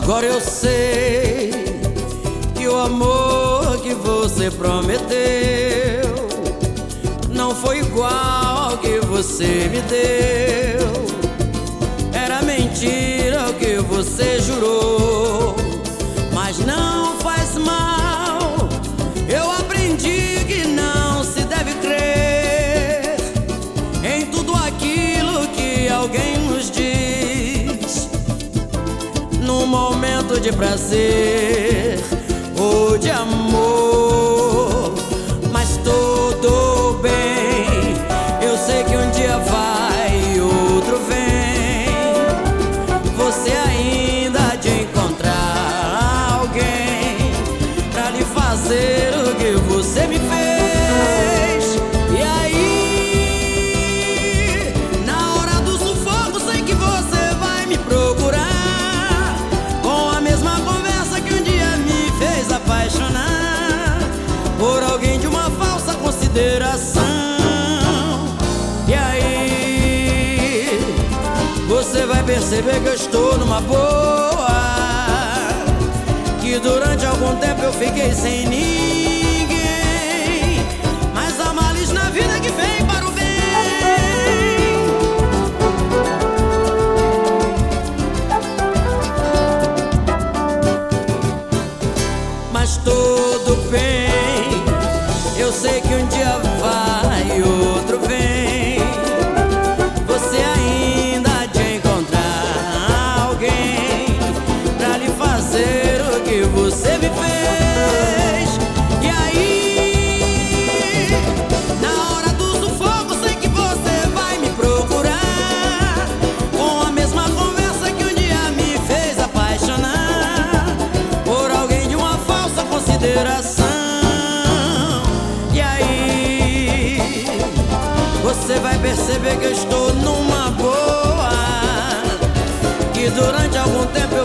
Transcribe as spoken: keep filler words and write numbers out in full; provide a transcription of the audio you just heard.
Agora eu sei que o amor que você prometeu não foi igual ao que você me deu. Era mentira o que você jurou, mas não faz mal. Eu aprendi que não se deve crer em tudo aquilo que alguém nos diz num momento de prazer ou de amor. Mas tudo bem, eu sei que um dia vai e outro vem. Você ainda há de encontrar alguém pra lhe fazer o que você me fez. E aí, na hora do sufoco, sei que você vai me procurar com a mesma conversa que um dia me fez apaixonar por alguém de uma falsa consideração. E aí, você vai perceber que eu estou numa boa, que durante algum tempo eu fiquei sem ninguém, mas há males na vida que vem para o bem. Mas tudo bem, eu sei que um dia vai e outro vem. Você ainda há de encontrar alguém pra lhe fazer o que você me fez. E aí, na hora do sufoco, sei que você vai me procurar com a mesma conversa que um dia me fez apaixonar por alguém de uma falsa consideração. E aí, você vai perceber que eu estou numa boa, que durante algum tempo